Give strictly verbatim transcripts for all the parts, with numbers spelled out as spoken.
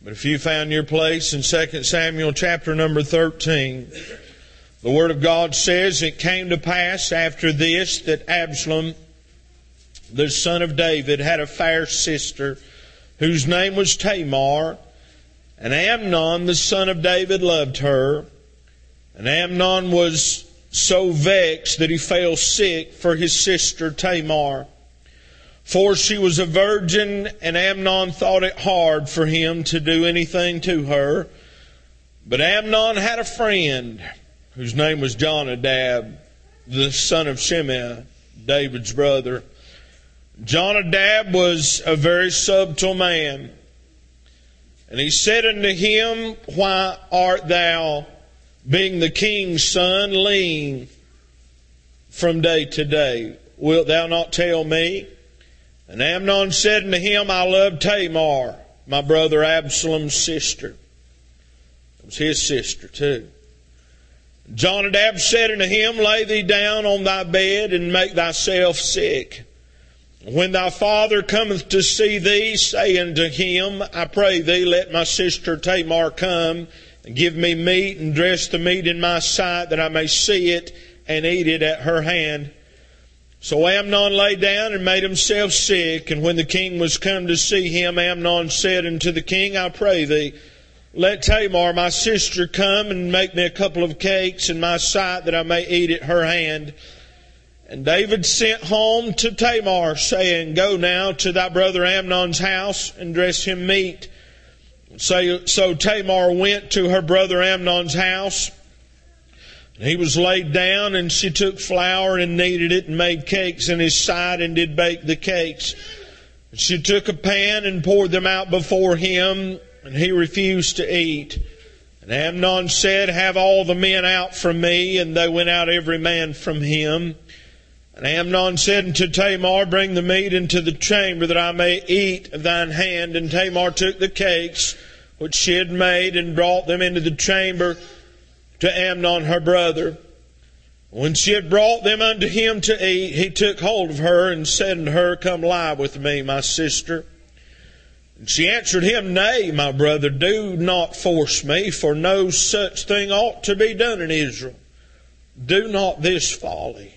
But if you found your place in Second Samuel chapter number thirteen, the Word of God says, it came to pass after this that Absalom, the son of David, had a fair sister whose name was Tamar, and Amnon, the son of David, loved her. And Amnon was so vexed that he fell sick for his sister Tamar. For she was a virgin, and Amnon thought it hard for him to do anything to her. But Amnon had a friend whose name was Jonadab, the son of Shimei, David's brother. Jonadab was a very subtle man. And he said unto him, Why art thou, being the king's son, lean from day to day? Wilt thou not tell me? And Amnon said unto him, I love Tamar, my brother Absalom's sister. It was his sister too. Jonadab said unto him, Lay thee down on thy bed and make thyself sick. When thy father cometh to see thee, say unto him, I pray thee, let my sister Tamar come and give me meat and dress the meat in my sight, that I may see it and eat it at her hand. So Amnon lay down and made himself sick. And when the king was come to see him, Amnon said unto the king, I pray thee, let Tamar my sister come and make me a couple of cakes in my sight, that I may eat at her hand. And David sent home to Tamar, saying, Go now to thy brother Amnon's house and dress him meat. So, so Tamar went to her brother Amnon's house. And he was laid down, and she took flour and kneaded it and made cakes in his sight and did bake the cakes. And she took a pan and poured them out before him, and he refused to eat. And Amnon said, Have all the men out from me. And they went out every man from him. And Amnon said unto Tamar, Bring the meat into the chamber, that I may eat of thine hand. And Tamar took the cakes which she had made and brought them into the chamber to Amnon her brother. When she had brought them unto him to eat, he took hold of her and said unto her, Come lie with me, my sister. And she answered him, Nay, my brother, do not force me, for no such thing ought to be done in Israel. Do not this folly.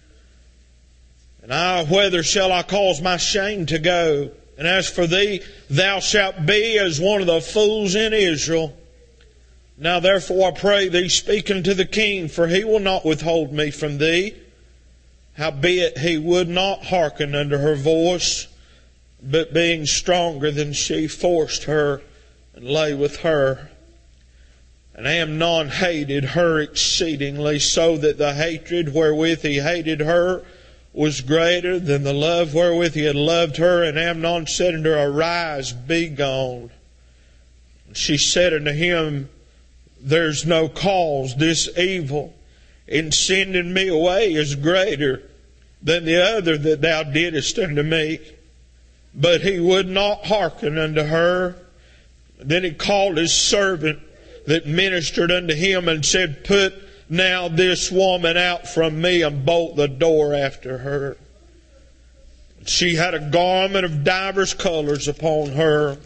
And I, whether shall I cause my shame to go? And as for thee, thou shalt be as one of the fools in Israel. Now therefore I pray thee, speak unto the king, for he will not withhold me from thee. Howbeit he would not hearken unto her voice, but being stronger than she, forced her and lay with her. And Amnon hated her exceedingly, so that the hatred wherewith he hated her was greater than the love wherewith he had loved her. And Amnon said unto her, Arise, be gone. And she said unto him, There's no cause. This evil in sending me away is greater than the other that thou didst unto me. But he would not hearken unto her. Then he called his servant that ministered unto him and said, Put now this woman out from me, and bolt the door after her. She had a garment of divers colors upon her,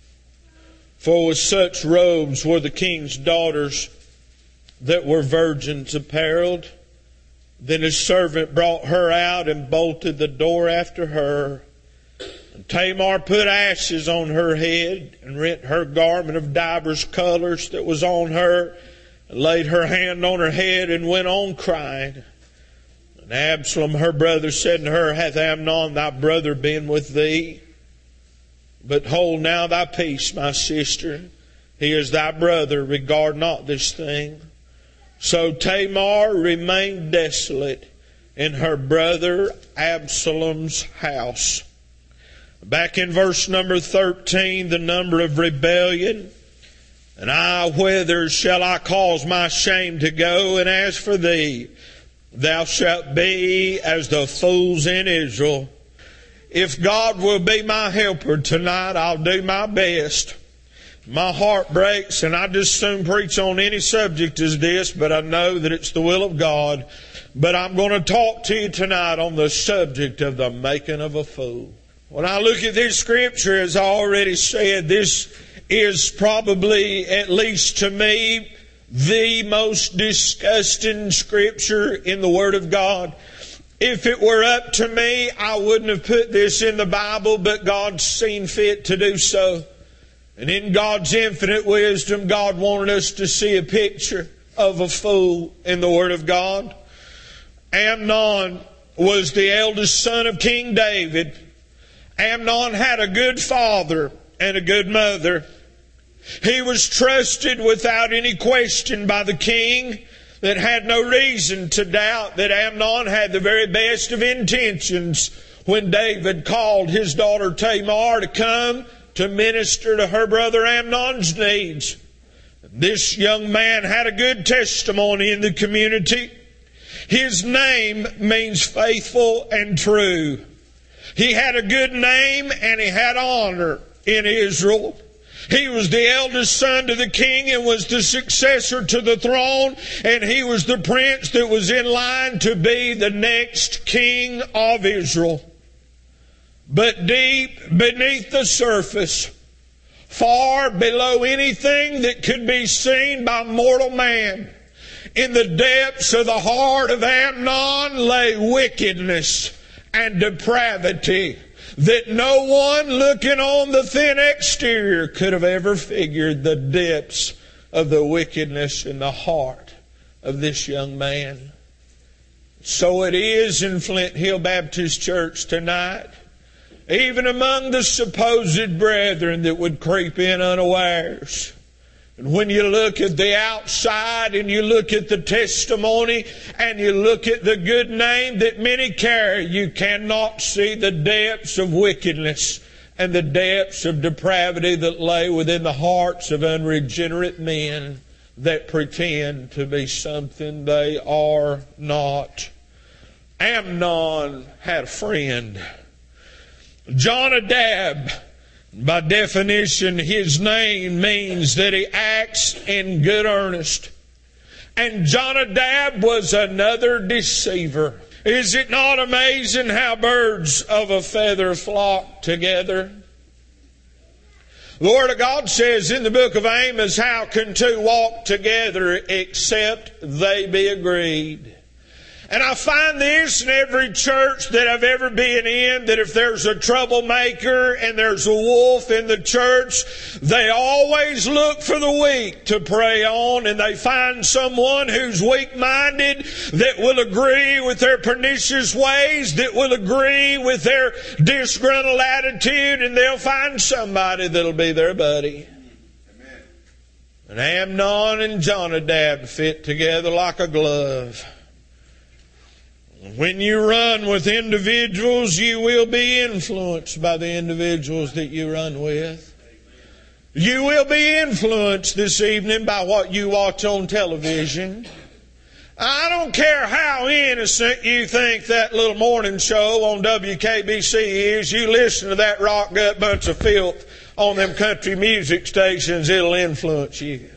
for with such robes were the king's daughters that were virgins apparelled. Then his servant brought her out and bolted the door after her. And Tamar put ashes on her head and rent her garment of divers colors that was on her, and laid her hand on her head and went on crying. And Absalom her brother said to her, Hath Amnon thy brother been with thee? But hold now thy peace, my sister. He is thy brother. Regard not this thing. So Tamar remained desolate in her brother Absalom's house. Back in verse number thirteen, the number of rebellion. And I, whither shall I cause my shame to go? And as for thee, thou shalt be as the fools in Israel. If God will be my helper tonight, I'll do my best. My heart breaks, and I just soon preach on any subject as this, but I know that it's the will of God. But I'm going to talk to you tonight on the subject of the making of a fool. When I look at this scripture, as I already said, this is probably, at least to me, the most disgusting scripture in the Word of God. If it were up to me, I wouldn't have put this in the Bible, but God's seen fit to do so. And in God's infinite wisdom, God wanted us to see a picture of a fool in the Word of God. Amnon was the eldest son of King David. Amnon had a good father and a good mother. He was trusted without any question by the king that had no reason to doubt that Amnon had the very best of intentions when David called his daughter Tamar to come to minister to her brother Amnon's needs. This young man had a good testimony in the community. His name means faithful and true. He had a good name and he had honor in Israel. He was the eldest son to the king and was the successor to the throne, and he was the prince that was in line to be the next king of Israel. But deep beneath the surface, far below anything that could be seen by mortal man, in the depths of the heart of Amnon lay wickedness and depravity that no one looking on the thin exterior could have ever figured the depths of the wickedness in the heart of this young man. So it is in Flint Hill Baptist Church tonight, even among the supposed brethren that would creep in unawares. And when you look at the outside and you look at the testimony and you look at the good name that many carry, you cannot see the depths of wickedness and the depths of depravity that lay within the hearts of unregenerate men that pretend to be something they are not. Amnon had a friend. Jonadab, by definition, his name means that he acts in good earnest. And Jonadab was another deceiver. Is it not amazing how birds of a feather flock together? The Word of God says in the book of Amos, how can two walk together except they be agreed? And I find this in every church that I've ever been in, that if there's a troublemaker and there's a wolf in the church, they always look for the weak to prey on, and they find someone who's weak-minded that will agree with their pernicious ways, that will agree with their disgruntled attitude, and they'll find somebody that'll be their buddy. Amen. And Amnon and Jonadab fit together like a glove. When you run with individuals, you will be influenced by the individuals that you run with. You will be influenced this evening by what you watch on television. I don't care how innocent you think that little morning show on W K B C is. You listen to that rock gut bunch of filth on them country music stations, it'll influence you.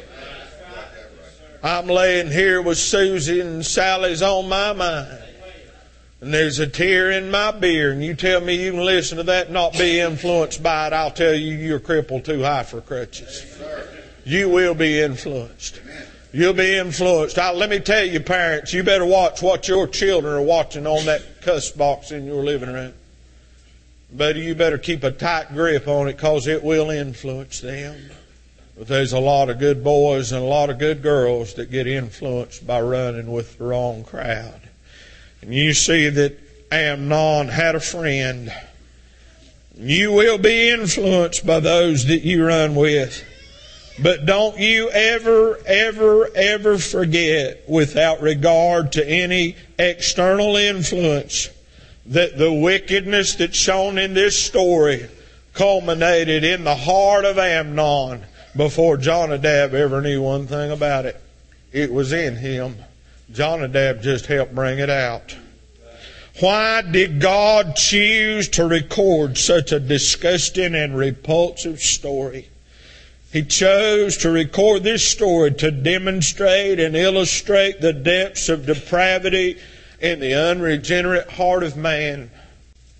I'm laying here with Susie and Sally's on my mind. And there's a tear in my beer. And you tell me you can listen to that and not be influenced by it, I'll tell you you're crippled too high for crutches. You will be influenced. You'll be influenced. I, let me tell you, parents, you better watch what your children are watching on that cuss box in your living room. But you better keep a tight grip on it, because it will influence them. But there's a lot of good boys and a lot of good girls that get influenced by running with the wrong crowd. And you see that Amnon had a friend. You will be influenced by those that you run with. But don't you ever, ever, ever forget, without regard to any external influence, that the wickedness that's shown in this story culminated in the heart of Amnon before Jonadab ever knew one thing about it. It was in him. Jonadab just helped bring it out. Why did God choose to record such a disgusting and repulsive story? He chose to record this story to demonstrate and illustrate the depths of depravity in the unregenerate heart of man.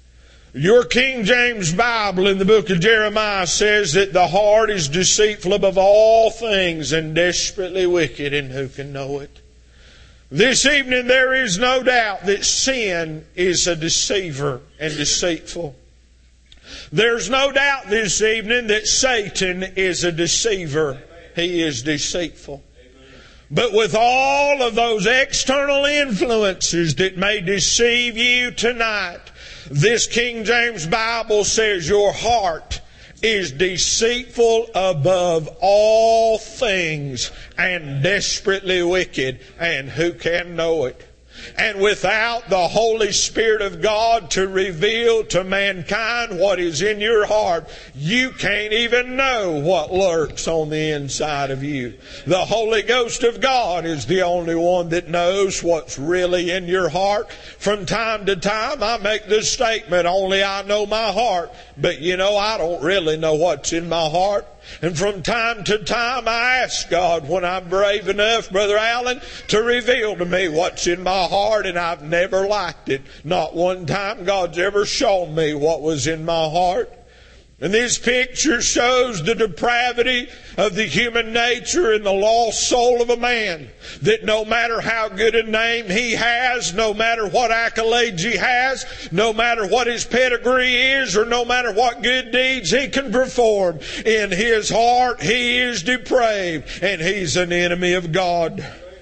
Your King James Bible in the book of Jeremiah says that the heart is deceitful above all things and desperately wicked, and who can know it? This evening there is no doubt that sin is a deceiver and deceitful. There's no doubt this evening that Satan is a deceiver. He is deceitful. But with all of those external influences that may deceive you tonight, this King James Bible says your heart is deceitful above all things and desperately wicked, and who can know it? And without the Holy Spirit of God to reveal to mankind what is in your heart, you can't even know what lurks on the inside of you. The Holy Ghost of God is the only one that knows what's really in your heart. From time to time, I make this statement, only I know my heart. But you know, I don't really know what's in my heart. And from time to time I ask God, when I'm brave enough, Brother Allen, to reveal to me what's in my heart, and I've never liked it. Not one time God's ever shown me what was in my heart. And this picture shows the depravity of the human nature and the lost soul of a man. That no matter how good a name he has, no matter what accolades he has, no matter what his pedigree is, or no matter what good deeds he can perform, in his heart he is depraved and he's an enemy of God.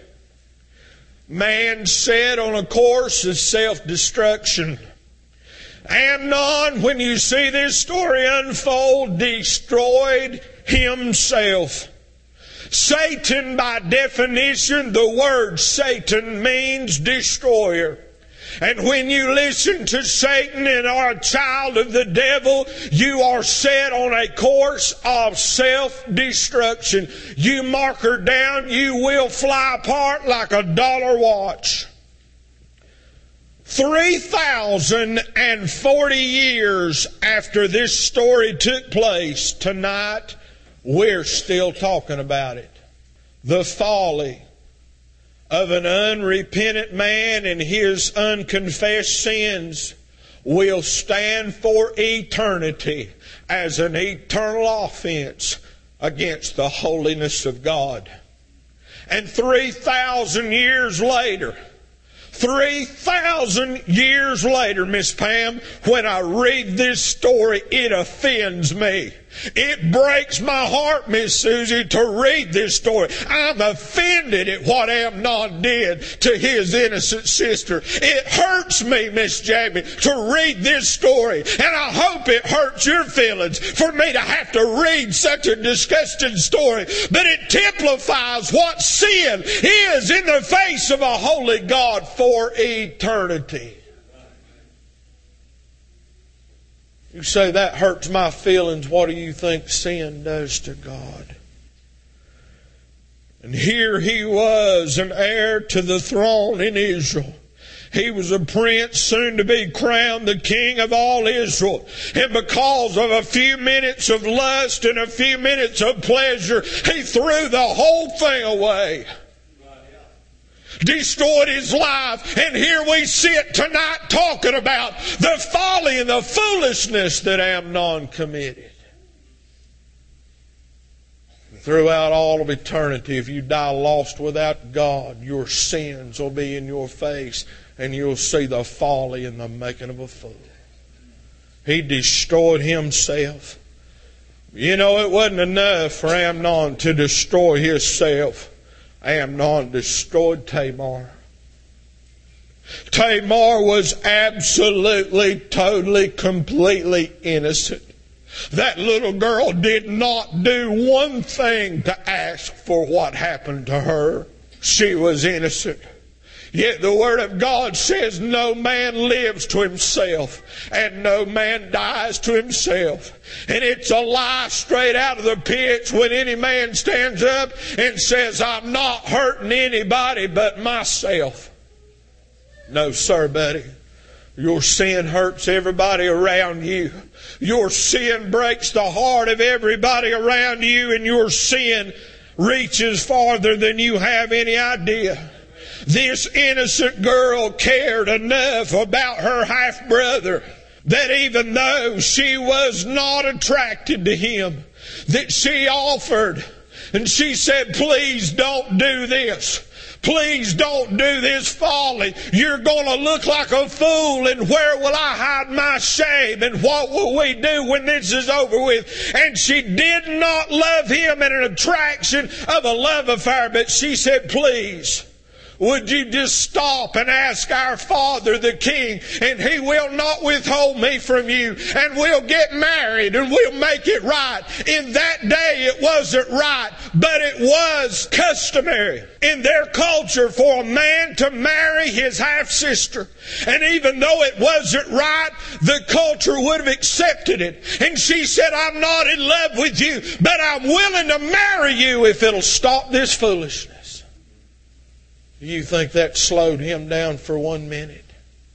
Man set on a course of self-destruction. Amnon, when you see this story unfold, destroyed himself. Satan, by definition, the word Satan means destroyer. And when you listen to Satan and are a child of the devil, you are set on a course of self-destruction. You mark her down, you will fly apart like a dollar watch. Three thousand forty years after this story took place, tonight we're still talking about it. The folly of an unrepentant man and his unconfessed sins will stand for eternity as an eternal offense against the holiness of God. And three thousand years later, Three thousand years later, Miss Pam, when I read this story, it offends me. It breaks my heart, Miss Susie, to read this story. I'm offended at what Amnon did to his innocent sister. It hurts me, Miss Jamie, to read this story. And I hope it hurts your feelings for me to have to read such a disgusting story. But it typifies what sin is in the face of a holy God for eternity. You say, that hurts my feelings. What do you think sin does to God? And here he was, an heir to the throne in Israel. He was a prince, soon to be crowned the king of all Israel. And because of a few minutes of lust and a few minutes of pleasure, he threw the whole thing away. Destroyed his life. And here we sit tonight talking about the folly and the foolishness that Amnon committed. Throughout all of eternity, if you die lost without God, your sins will be in your face, and you'll see the folly and the making of a fool. He destroyed himself. You know, it wasn't enough for Amnon to destroy himself. Amnon destroyed Tamar. Tamar was absolutely, totally, completely innocent. That little girl did not do one thing to ask for what happened to her. She was innocent. Yet the Word of God says no man lives to himself and no man dies to himself. And it's a lie straight out of the pits when any man stands up and says, I'm not hurting anybody but myself. No, sir, buddy. Your sin hurts everybody around you. Your sin breaks the heart of everybody around you, and your sin reaches farther than you have any idea. This innocent girl cared enough about her half-brother that even though she was not attracted to him, that she offered and she said, please don't do this. Please don't do this folly. You're going to look like a fool, and where will I hide my shame? And what will we do when this is over with? And she did not love him in an attraction of a love affair, but she said, please, would you just stop and ask our Father the King, and He will not withhold me from you, and we'll get married and we'll make it right. In that day it wasn't right, but it was customary in their culture for a man to marry his half-sister. And even though it wasn't right, the culture would have accepted it. And she said, I'm not in love with you, but I'm willing to marry you if it'll stop this foolishness. Do you think that slowed him down for one minute?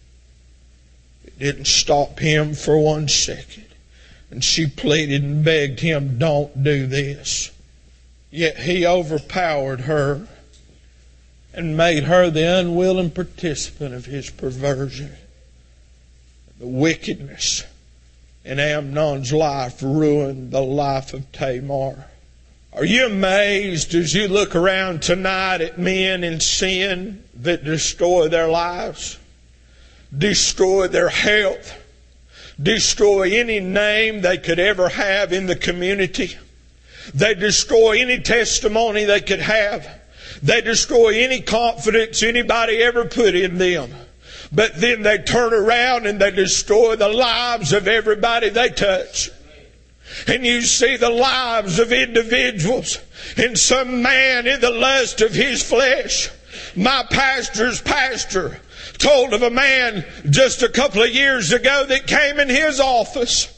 It didn't stop him for one second. And she pleaded and begged him, don't do this. Yet he overpowered her and made her the unwilling participant of his perversion. The wickedness in Amnon's life ruined the life of Tamar. Are you amazed as you look around tonight at men in sin that destroy their lives, destroy their health, destroy any name they could ever have in the community? They destroy any testimony they could have. They destroy any confidence anybody ever put in them. But then they turn around and they destroy the lives of everybody they touch. And you see the lives of individuals, and some man in the lust of his flesh. My pastor's pastor told of a man just a couple of years ago that came in his office.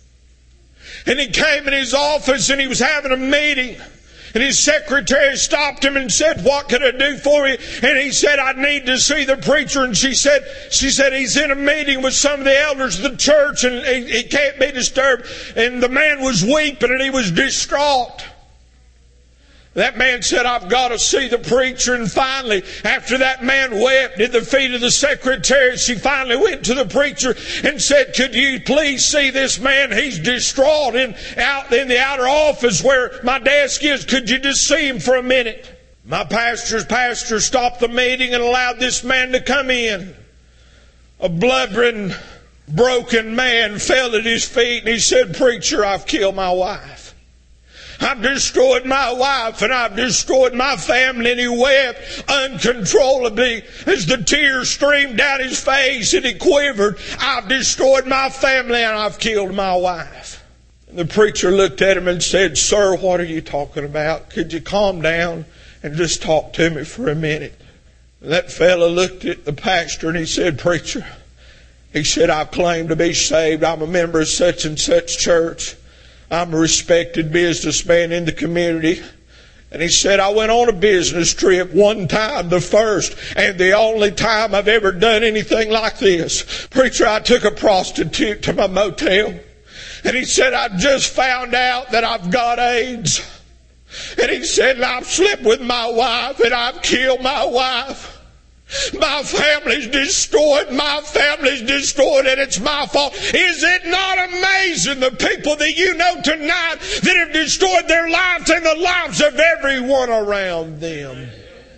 And he came in his office and he was having a meeting. And his secretary stopped him and said, what can I do for you? And he said, I need to see the preacher. And she said, she said, he's in a meeting with some of the elders of the church and he, he can't be disturbed. And the man was weeping and he was distraught. That man said, I've got to see the preacher. And finally, after that man wept at the feet of the secretary, she finally went to the preacher and said, could you please see this man? He's distraught in, out in the outer office where my desk is. Could you just see him for a minute? My pastor's pastor stopped the meeting and allowed this man to come in. A blubbering, broken man fell at his feet and he said, preacher, I've killed my wife. I've destroyed my wife and I've destroyed my family. And he wept uncontrollably as the tears streamed down his face and he quivered. I've destroyed my family and I've killed my wife. And the preacher looked at him and said, sir, what are you talking about? Could you calm down and just talk to me for a minute? And that fellow looked at the pastor and he said, preacher, he said, I claim to be saved. I'm a member of such and such church. I'm a respected businessman in the community. And he said, I went on a business trip one time, the first and the only time I've ever done anything like this. Preacher, I took a prostitute to my motel. And he said, I just found out that I've got AIDS. And he said, I've slept with my wife and I've killed my wife. My family's destroyed. My family's destroyed and it's my fault. Is it not amazing the people that you know tonight that have destroyed their lives and the lives of everyone around them?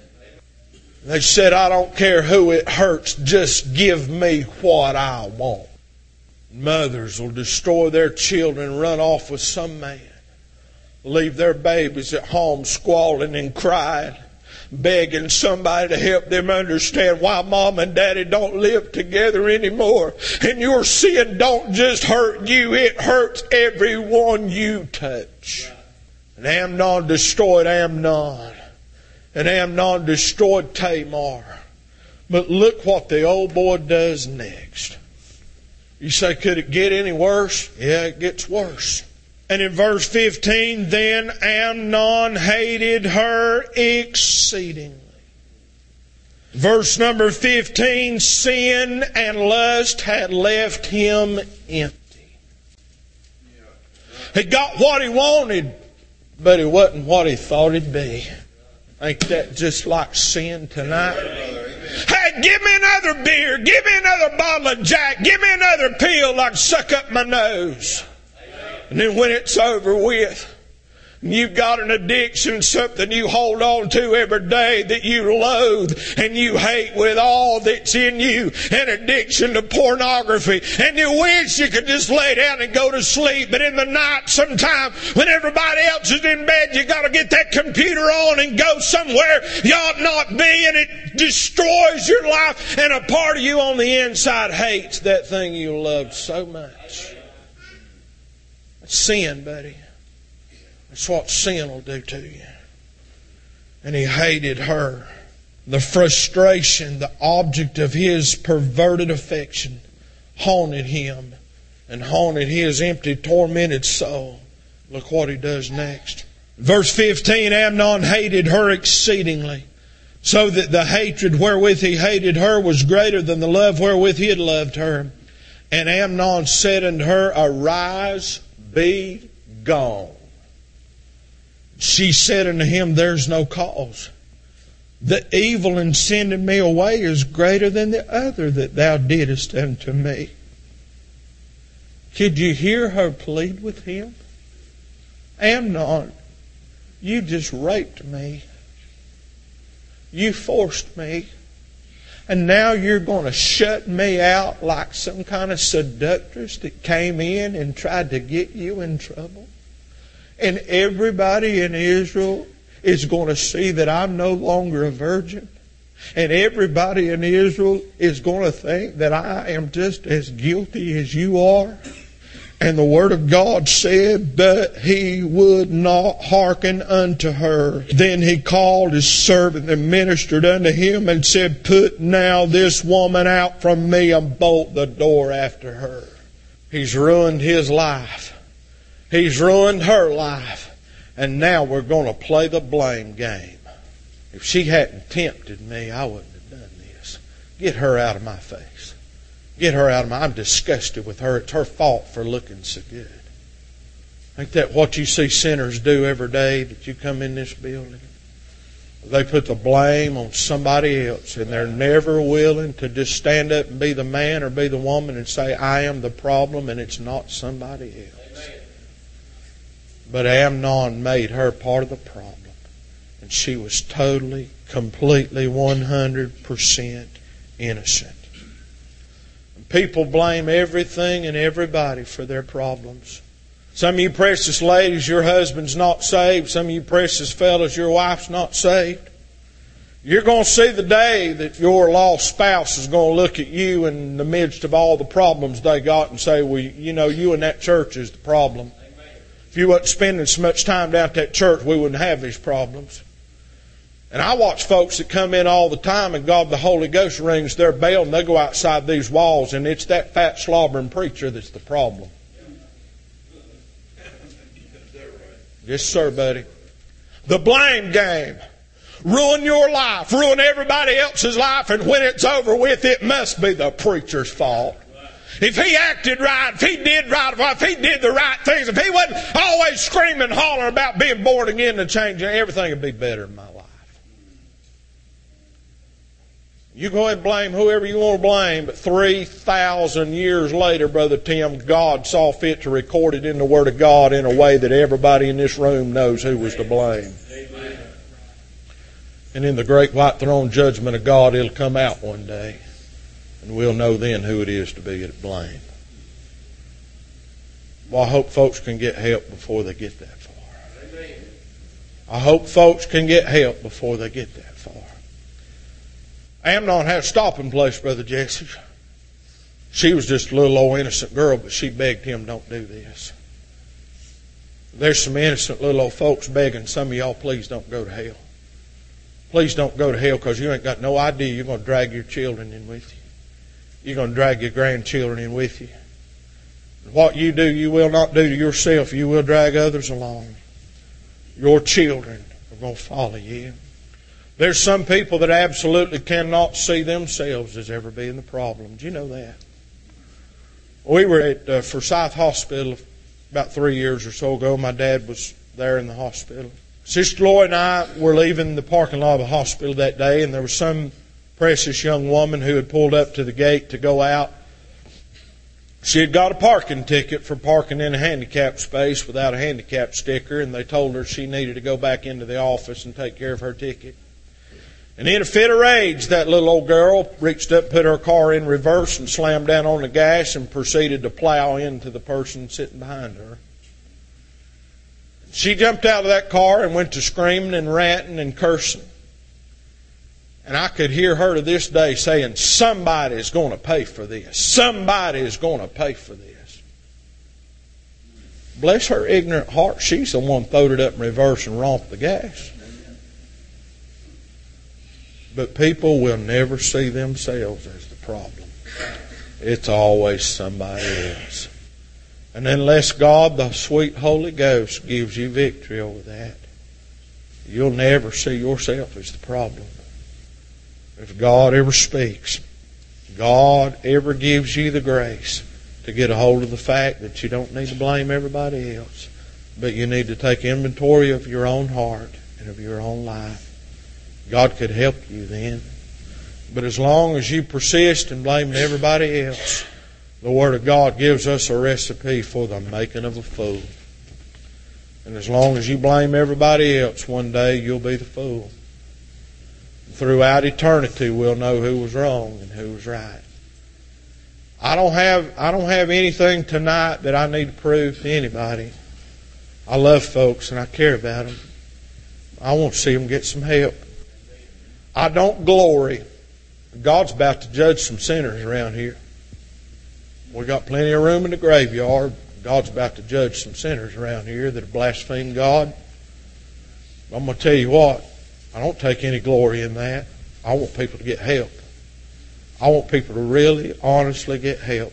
They said, I don't care who it hurts. Just give me what I want. Mothers will destroy their children and run off with some man. Leave their babies at home squalling and crying, begging somebody to help them understand why mom and daddy don't live together anymore. And your sin don't just hurt you, it hurts everyone you touch. And Amnon destroyed Amnon. And Amnon destroyed Tamar. But look what the old boy does next. You say, could it get any worse? Yeah, it gets worse. And in verse fifteen, then Amnon hated her exceedingly. Verse number fifteen, sin and lust had left him empty. He got what he wanted, but it wasn't what he thought it'd be. Ain't that just like sin tonight? Hey, give me another beer. Give me another bottle of Jack. Give me another pill I can suck up my nose. And then when it's over with, you've got an addiction, something you hold on to every day that you loathe and you hate with all that's in you, an addiction to pornography, and you wish you could just lay down and go to sleep, but in the night sometime when everybody else is in bed, you got to get that computer on and go somewhere you ought not be, and it destroys your life, and a part of you on the inside hates that thing you loved so much. That's sin, buddy. That's what sin will do to you. And he hated her. The frustration, the object of his perverted affection, haunted him and haunted his empty, tormented soul. Look what he does next. Verse fifteen, Amnon hated her exceedingly, so that the hatred wherewith he hated her was greater than the love wherewith he had loved her. And Amnon said unto her, Arise, be gone. She said unto him, There's no cause. The evil in sending me away is greater than the other that thou didst unto me. Could you hear her plead with him? Amnon, you just raped me. You forced me. And now you're going to shut me out like some kind of seductress that came in and tried to get you in trouble? And everybody in Israel is going to see that I'm no longer a virgin. And everybody in Israel is going to think that I am just as guilty as you are. And the Word of God said, but he would not hearken unto her. Then he called his servant and ministered unto him and said, Put now this woman out from me and bolt the door after her. He's ruined his life. He's ruined her life. And now we're going to play the blame game. If she hadn't tempted me, I wouldn't have done this. Get her out of my face. Get her out of my... I'm disgusted with her. It's her fault for looking so good. Ain't that what you see sinners do every day that you come in this building? They put the blame on somebody else, and they're never willing to just stand up and be the man or be the woman and say, I am the problem and it's not somebody else. But Amnon made her part of the problem. And she was totally, completely, one hundred percent innocent. And people blame everything and everybody for their problems. Some of you precious ladies, your husband's not saved. Some of you precious fellas, your wife's not saved. You're going to see the day that your lost spouse is going to look at you in the midst of all the problems they got and say, well, you know, you and that church is the problem. If you wasn't spending so much time down at that church, we wouldn't have these problems. And I watch folks that come in all the time and God the Holy Ghost rings their bell and they go outside these walls and it's that fat slobbering preacher that's the problem. Yes, sir, buddy. The blame game. Ruin your life. Ruin everybody else's life. And when it's over with, it must be the preacher's fault. If he acted right, if he did right, if he did the right things, if he wasn't always screaming and hollering about being born again and changing, everything would be better in my life. You go ahead and blame whoever you want to blame, but three thousand years later, Brother Tim, God saw fit to record it in the Word of God in a way that everybody in this room knows who was to blame. Amen. And in the great white throne judgment of God, it'll come out one day. And we'll know then who it is to be at blame. Well, I hope folks can get help before they get that far. Amen. I hope folks can get help before they get that far. Amnon had a stopping place, Brother Jesse. She was just a little old innocent girl, but she begged him, don't do this. There's some innocent little old folks begging some of y'all, please don't go to hell. Please don't go to hell because you ain't got no idea you're going to drag your children in with you. You're going to drag your grandchildren in with you. What you do, you will not do to yourself. You will drag others along. Your children are going to follow you. There's some people that absolutely cannot see themselves as ever being the problem. Do you know that? We were at uh, Forsyth Hospital about three years or so ago. My dad was there in the hospital. Sister Lloyd and I were leaving the parking lot of the hospital that day, and there was some precious young woman who had pulled up to the gate to go out. She had got a parking ticket for parking in a handicap space without a handicap sticker, and they told her she needed to go back into the office and take care of her ticket. And in a fit of rage, that little old girl reached up, put her car in reverse, and slammed down on the gas and proceeded to plow into the person sitting behind her. She jumped out of that car and went to screaming and ranting and cursing. And I could hear her to this day saying, somebody is going to pay for this. Somebody is going to pay for this. Bless her ignorant heart, she's the one throwed it up in reverse and romped the gas. But people will never see themselves as the problem. It's always somebody else. And unless God, the sweet Holy Ghost, gives you victory over that, you'll never see yourself as the problem. If God ever speaks, God ever gives you the grace to get a hold of the fact that you don't need to blame everybody else, but you need to take inventory of your own heart and of your own life, God could help you then. But as long as you persist in blaming everybody else, the Word of God gives us a recipe for the making of a fool. And as long as you blame everybody else, one day you'll be the fool. Throughout eternity, we'll know who was wrong and who was right. I don't have I don't have anything tonight that I need to prove to anybody. I love folks and I care about them. I want to see them get some help. I don't glory. God's about to judge some sinners around here. We got plenty of room in the graveyard. God's about to judge some sinners around here that have blasphemed God. I'm going to tell you what. I don't take any glory in that. I want people to get help. I want people to really, honestly get help.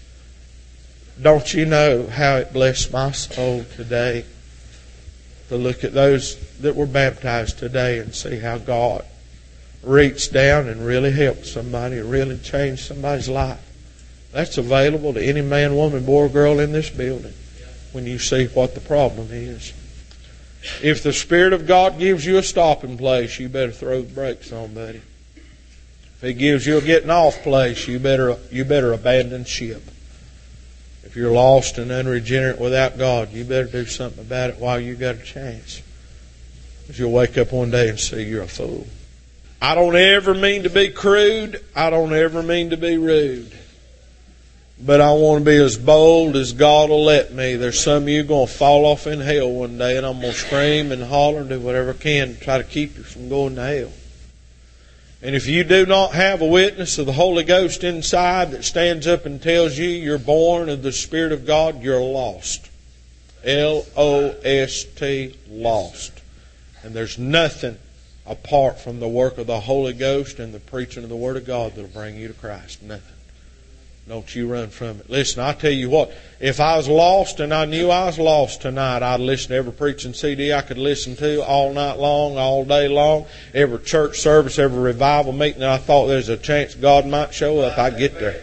Don't you know how it blessed my soul today to look at those that were baptized today and see how God reached down and really helped somebody, really changed somebody's life. That's available to any man, woman, boy, or girl in this building when you see what the problem is. If the Spirit of God gives you a stopping place, you better throw the brakes on, buddy. If He gives you a getting off place, you better you better abandon ship. If you're lost and unregenerate without God, you better do something about it while you got a chance. Because you'll wake up one day and see you're a fool. I don't ever mean to be crude. I don't ever mean to be rude. But I want to be as bold as God will let me. There's some of you going to fall off in hell one day, and I'm going to scream and holler and do whatever I can to try to keep you from going to hell. And if you do not have a witness of the Holy Ghost inside that stands up and tells you you're born of the Spirit of God, you're lost. L O S T, lost. And there's nothing apart from the work of the Holy Ghost and the preaching of the Word of God that will bring you to Christ. Nothing. Don't you run from it. Listen, I tell you what, if I was lost and I knew I was lost tonight, I'd listen to every preaching C D I could listen to all night long, all day long, every church service, every revival meeting that I thought there's a chance God might show up, I'd get there.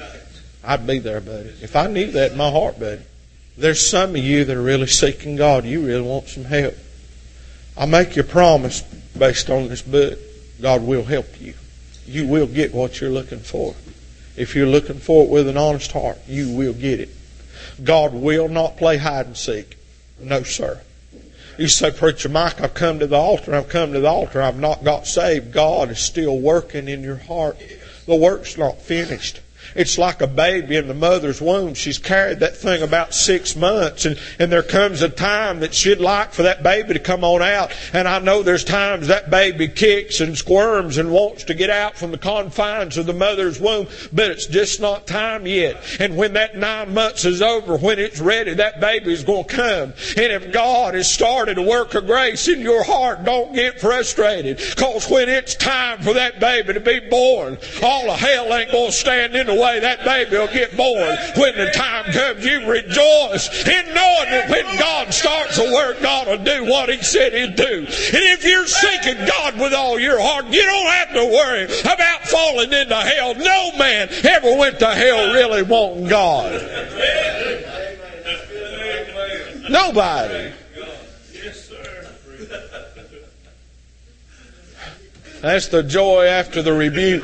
I'd be there, buddy. If I knew that in my heart, buddy. There's some of you that are really seeking God. You really want some help. I make you a promise based on this book. God will help you. You will get what you're looking for. If you're looking for it with an honest heart, you will get it. God will not play hide and seek. No, sir. You say, Preacher Mike, I've come to the altar, I've come to the altar, I've not got saved. God is still working in your heart. The work's not finished. It's like a baby in the mother's womb. She's carried that thing about six months. And, and there comes a time that she'd like for that baby to come on out. And I know there's times that baby kicks and squirms and wants to get out from the confines of the mother's womb. But it's just not time yet. And when that nine months is over, when it's ready, that baby is going to come. And if God has started a work of grace in your heart, don't get frustrated. Because when it's time for that baby to be born, all of hell ain't going to stand in the way that baby will get born. When the time comes, you rejoice in knowing that when God starts a work, God will do what He said He'd do. And if you're seeking God with all your heart, you don't have to worry about falling into hell. No man ever went to hell really wanting God. Nobody. That's the joy after the rebuke.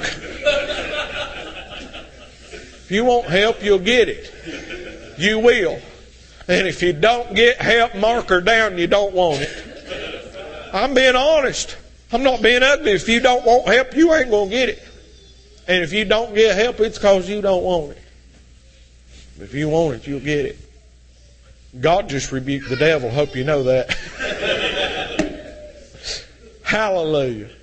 If you want help, you'll get it. You will. And if you don't get help, mark her down, you don't want it. I'm being honest. I'm not being ugly. If you don't want help, you ain't going to get it. And if you don't get help, it's because you don't want it. If you want it, you'll get it. God just rebuked the devil. Hope you know that. Hallelujah.